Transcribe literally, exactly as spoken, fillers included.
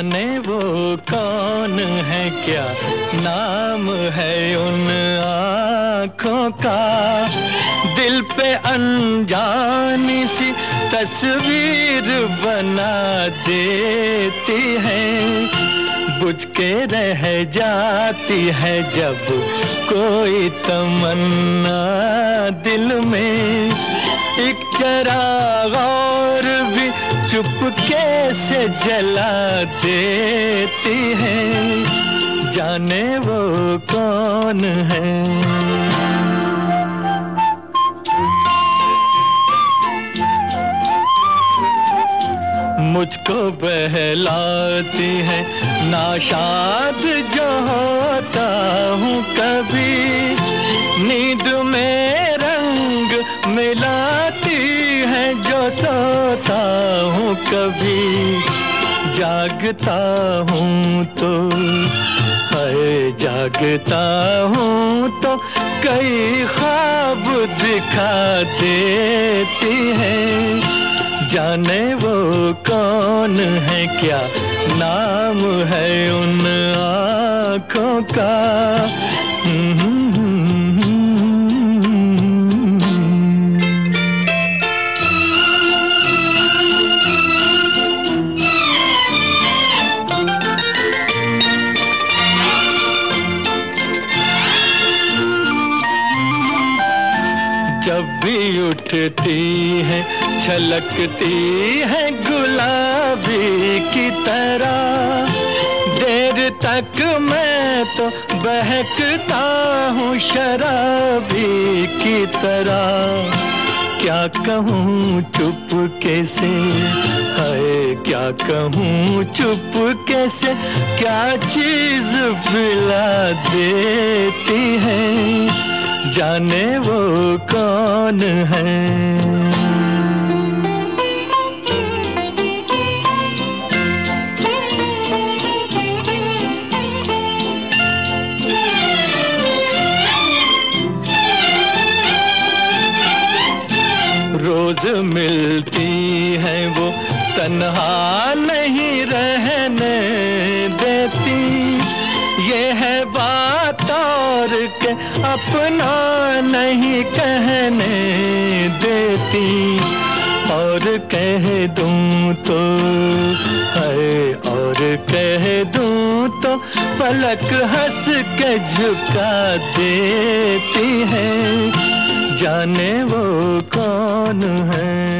जाने वो कौन है, क्या नाम है उन आँखों का। दिल पे अनजानी सी तस्वीर बना देती है, बुझ के रह जाती है जब कोई तमन्ना दिल में। एक चिराग और भी चुपके से जला देती है, जाने वो कौन है। मुझको बहलाती है नाशाद जो होता हूँ कभी, नींद में रंग मिलाती है जो सोता हूँ कभी। जागता हूँ तो है, जागता हूँ तो कई ख्वाब दिखा देती है, जाने वो कौन है, क्या नाम है उन आँखों का। जब भी उठती है छलकती है गुलाबी की तरह, देर तक मैं तो बहकता हूँ शराबी की तरह। क्या कहूँ चुपके से, हाय क्या कहूँ चुपके से, क्या चीज़ पिला देती है, जाने वो कौन है। रोज मिलती है वो तन्हा नहीं रहने देती, ये है बात और के अपना नहीं कहने देती। और कह दूं तो है, और कह दूं तो पलक हंस के झुका देती है, जाने वो कौन है।